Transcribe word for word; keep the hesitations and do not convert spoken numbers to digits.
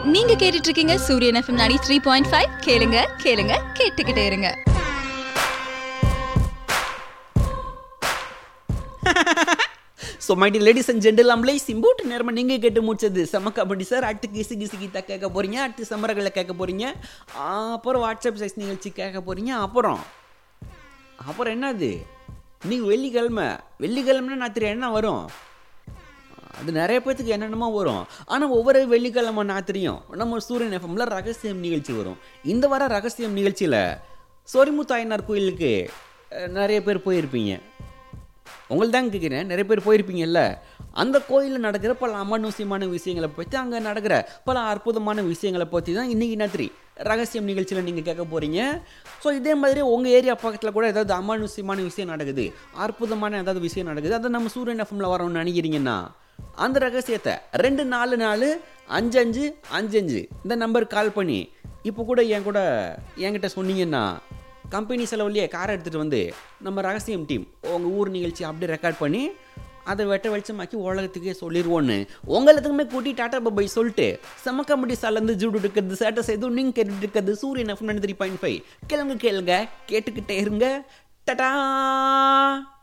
நீங்க கேட்டுட்டு இருக்கீங்க சூரியன் எஃப்எம் நாடி த்ரீ பாயிண்ட் ஃபைவ். கேளுங்க கேளுங்க கேட்டுக்கிட்டே இருங்க. So my dear ladies and gentlemen சிம்பூட்டு நேரமாக நீங்கள் கேட்டு முடிச்சது செம கபடி சார். அடுத்து கிசு கிசு கீதா கேட்க போகிறீங்க, அடுத்து சமரகளை கேட்க போகிறீங்க, அப்புறம் வாட்ஸ்அப் சைஸ் நிகழ்ச்சி கேட்க போகிறீங்க. அப்புறம் அப்புறம் என்னது நீங்கள் வெள்ளிக்கிழமை வெள்ளிக்கிழமைனா நான் தெரியும் என்ன வரும், அது நிறைய பேர்த்துக்கு என்னென்னமோ வரும். ஆனால் ஒவ்வொரு வெள்ளிக்கிழமை நாத்திரியும் நம்ம சூரியன் எஃப்எம்ல ரகசியம் நிகழ்ச்சி வரும். இந்த வார ரகசியம் நிகழ்ச்சியில் சொரிமுத்தாயனார் கோயிலுக்கு நிறைய பேர் போயிருப்பீங்க. உங்கள் தாங்க கேட்குறேன், நிறைய பேர் போயிருப்பீங்கல்ல. அந்த கோயிலில் நடக்கிற பல அமானுஷ்யமான விஷயங்களை பற்றி, அங்கே நடக்கிற பல அற்புதமான விஷயங்களை பற்றி தான் இன்றைக்கி ராத்திரி ரகசியம் நிகழ்ச்சியில் நீங்கள் கேட்க போகிறீங்க. ஸோ இதே மாதிரி உங்கள் ஏரியா பக்கத்தில் கூட ஏதாவது அமானுஷ்யமான விஷயம் நடக்குது, அற்புதமான ஏதாவது விஷயம் நடக்குது, அதை நம்ம சூரியன் எஃப்எம்ல வரோம்னு நினைக்கிறீங்கன்னா அந்த ரகசியத்தை ரெண்டு நாலு நாலு அஞ்சு அஞ்சு அஞ்சு அஞ்சு இந்த நம்பருக்கு கால் பண்ணி இப்போ கூட என் கூட என்கிட்ட சொன்னீங்கன்னா கம்பெனி செலவுலையே காரை எடுத்துகிட்டு வந்து நம்ம ரகசியம் டீம் உங்கள் ஊர் நிகழ்ச்சி அப்படியே ரெக்கார்ட் பண்ணி அதை வெட்ட வெளிச்சமாக்கி உலகத்துக்கே சொல்லிடுவோன்னு உங்களுக்குமே கூட்டி டாட்டா பாய் சொல்லிட்டு செம கம்பெனி சாலேருந்து ஜூடு இருக்கிறது சேட்டை செய்து நீங்கள் கேட்டுட்டு இருக்கிறது சூரியன் எஃப்எம் த்ரீ பாயிண்ட் ஃபைவ். கேளுங்க கேளுங்க கேட்டுக்கிட்டே இருங்க. டடா.